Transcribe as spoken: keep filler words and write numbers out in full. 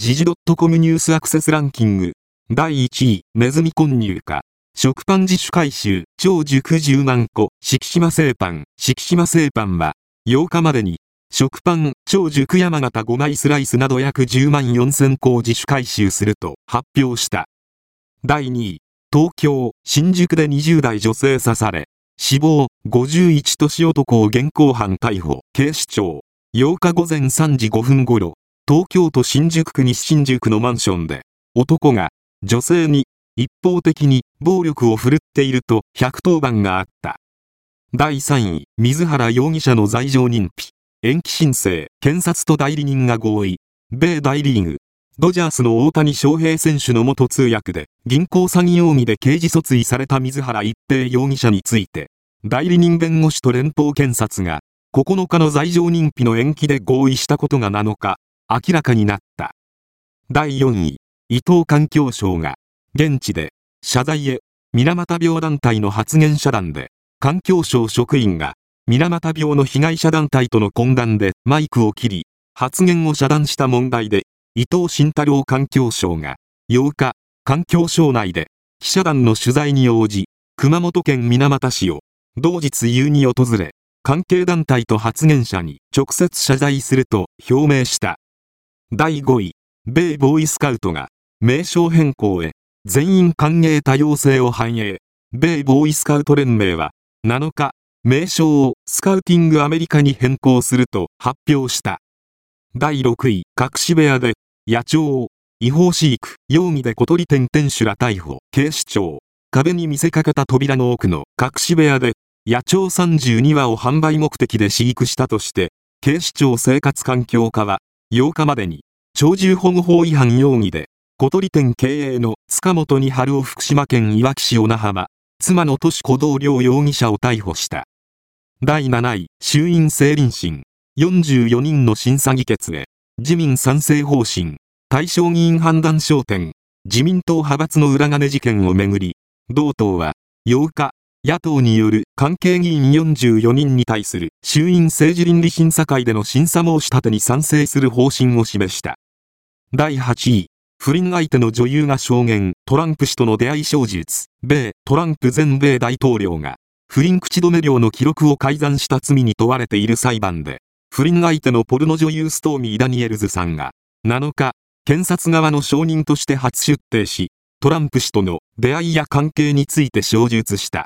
時事 .com ニュースアクセスランキング。だいいちい、ネズミ混入か。食パン自主回収、超熟じゅうまんこ、敷島製パン。敷島製パンは、ようかまでに、食パン、超熟山形ごまいスライスなど約じゅうまんよんせんこを自主回収すると発表した。だいにい、東京、新宿でにじゅうだい女性刺され、死亡、ごじゅういち年男を現行犯逮捕。警視庁、ようかごぜんさんじごふん頃、東京都新宿区西新宿のマンションで、男が女性に一方的に暴力を振るっているとひゃくとおばんがあった。だいさんい、水原容疑者の罪状認否。延期申請、検察と代理人が合意。米大リーグ、ドジャースの大谷翔平選手の元通訳で、銀行詐欺容疑で刑事訴追された水原一平容疑者について、代理人弁護士と連邦検察が、ここのかの罪状認否の延期で合意したことがなのか、明らかになった。だいよんい、伊藤環境相が、現地で、謝罪へ、水俣病団体の発言遮断で、環境省職員が、水俣病の被害者団体との懇談でマイクを切り、発言を遮断した問題で、伊藤慎太郎環境相が、ようか、環境省内で、記者団の取材に応じ、熊本県水俣市を、同日夕に訪れ、関係団体と発言者に直接謝罪すると表明した。だいごい、米ボーイスカウトが、名称変更へ、全員歓迎多様性を反映。米ボーイスカウト連盟は、なのか、名称をスカウティングアメリカに変更すると発表した。だいろくい、隠し部屋で、野鳥を違法飼育容疑で小鳥店店主ら逮捕。警視庁、壁に見せかけた扉の奥の隠し部屋で、野鳥さんじゅうにわを販売目的で飼育したとして、警視庁生活環境課は、ようかまでに、鳥獣保護法違反容疑で、小鳥店経営の塚本に春夫福島県いわき市小名浜、妻の都市小道良容疑者を逮捕した。だいなない、衆院政倫審、よんじゅうよにんの審査議決へ、自民賛成方針、対象議員判断焦点、自民党派閥の裏金事件をめぐり、同党は、ようか、野党による関係議員よんじゅうよにんに対する衆院政治倫理審査会での審査申し立てに賛成する方針を示した。だいはちい、不倫相手の女優が証言、トランプ氏との出会い証述。米トランプ前米大統領が、不倫口止め料の記録を改ざんした罪に問われている裁判で、不倫相手のポルノ女優ストーミー・ダニエルズさんが、なのか、検察側の証人として初出廷し、トランプ氏との出会いや関係について証述した。